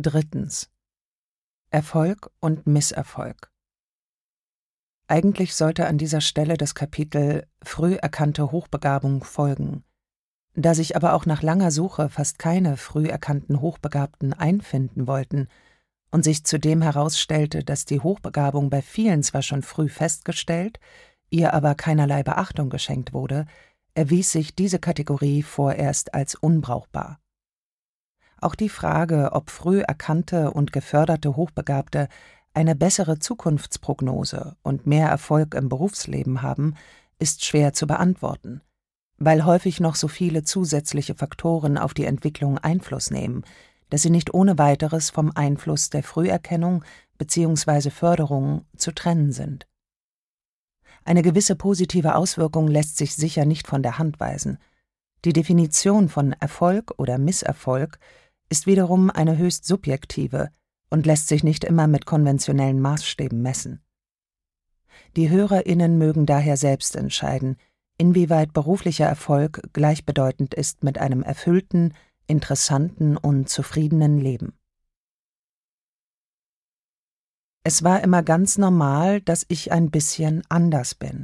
Drittens. Erfolg und Misserfolg. Eigentlich sollte an dieser Stelle das Kapitel Früh erkannte Hochbegabung folgen. Da sich aber auch nach langer Suche fast keine früh erkannten Hochbegabten einfinden wollten und sich zudem herausstellte, dass die Hochbegabung bei vielen zwar schon früh festgestellt, ihr aber keinerlei Beachtung geschenkt wurde, erwies sich diese Kategorie vorerst als unbrauchbar. Auch die Frage, ob früh erkannte und geförderte Hochbegabte eine bessere Zukunftsprognose und mehr Erfolg im Berufsleben haben, ist schwer zu beantworten, weil häufig noch so viele zusätzliche Faktoren auf die Entwicklung Einfluss nehmen, dass sie nicht ohne weiteres vom Einfluss der Früherkennung bzw. Förderung zu trennen sind. Eine gewisse positive Auswirkung lässt sich sicher nicht von der Hand weisen. Die Definition von Erfolg oder Misserfolg ist wiederum eine höchst subjektive und lässt sich nicht immer mit konventionellen Maßstäben messen. Die HörerInnen mögen daher selbst entscheiden, inwieweit beruflicher Erfolg gleichbedeutend ist mit einem erfüllten, interessanten und zufriedenen Leben. Es war immer ganz normal, dass ich ein bisschen anders bin.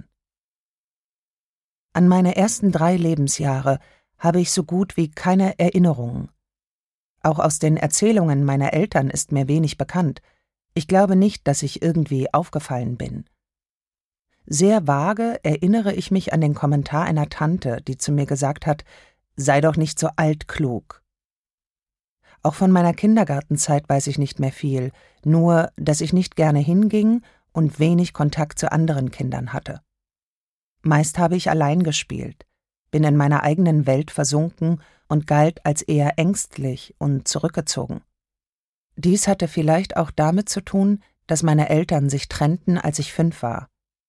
An meine ersten 3 Lebensjahre habe ich so gut wie keine Erinnerungen. Auch aus den Erzählungen meiner Eltern ist mir wenig bekannt. Ich glaube nicht, dass ich irgendwie aufgefallen bin. Sehr vage erinnere ich mich an den Kommentar einer Tante, die zu mir gesagt hat, sei doch nicht so altklug. Auch von meiner Kindergartenzeit weiß ich nicht mehr viel, nur, dass ich nicht gerne hinging und wenig Kontakt zu anderen Kindern hatte. Meist habe ich allein gespielt, bin in meiner eigenen Welt versunken und galt als eher ängstlich und zurückgezogen. Dies hatte vielleicht auch damit zu tun, dass meine Eltern sich trennten, als ich 5 war.